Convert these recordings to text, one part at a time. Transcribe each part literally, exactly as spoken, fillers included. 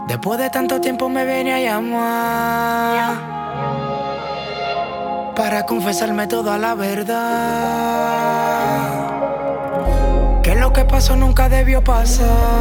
Después de tanto tiempo me viene a llamar para confesarme toda la verdad, que lo que pasó nunca debió pasar.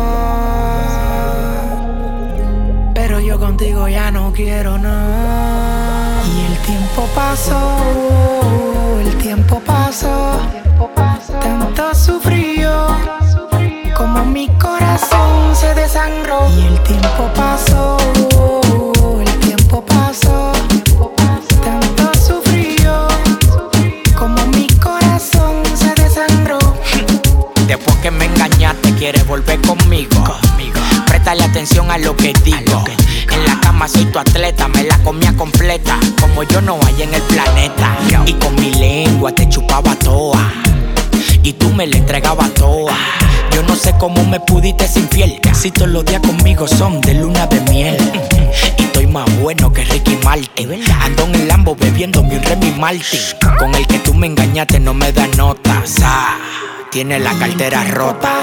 Pero yo contigo ya no quiero nada. Y el tiempo pasó, el tiempo pasó, tanto sufrí yo, como mi corazón se desangró. Y el tiempo pasó, el tiempo pasó, tanto sufrí yo, como mi corazón se desangró. Después que me engañaste, quieres volver conmigo. conmigo. Préstale atención a lo que digo. Lo que digo. En la cama soy tu atleta, me la comía completa, como yo no hay en el planeta. Yo. Y con mi lengua te chupaba toa, y tú me la entregabas toa. Yo no sé cómo me pudiste ser infiel, si todos los días conmigo son de luna de miel. Y estoy más bueno que Ricky Martin. Ando en el Lambo bebiéndome un Remy Martin. Con el que tú me engañaste no me da notas. Ah, tiene la cartera rota.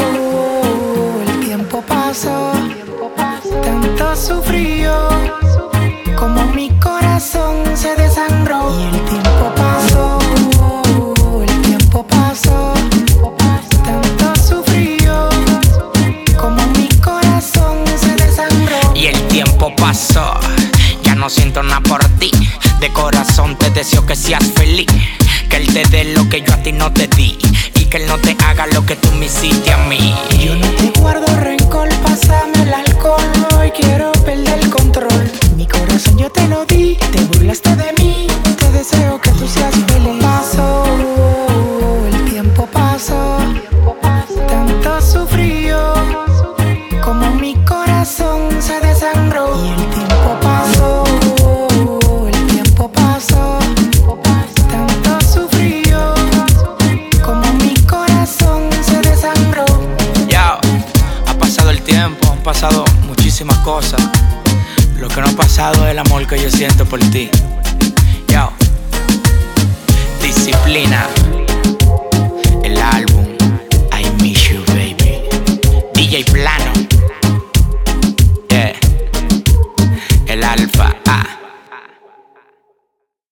El tiempo pasó, tanto sufrí yo, como mi corazón se desangró. Y el tiempo pasó, el tiempo pasó, tanto sufrí yo, como mi corazón se desangró. Y el tiempo pasó, ya no siento nada por ti. De corazón te deseo que seas feliz, que él te dé lo que yo a ti no te di, y que él no te haga lo que tú me hiciste a mí. Yo no te guardo rencor, pásame el alcohol, hoy quiero perder el control. Mi corazón yo te lo di, te burlaste de mí, te deseo que tú seas feliz. Pasó, el tiempo pasó, tanto sufrí yo, como mi corazón se desangró. Y el tiempo pasó, el tiempo pasó, tanto sufrí yo, como mi corazón se desangró. Ya, ha pasado el tiempo, han pasado muchísimas cosas. Lo que no ha pasado es el amor que yo siento por ti. Yo, Disciplina, el álbum.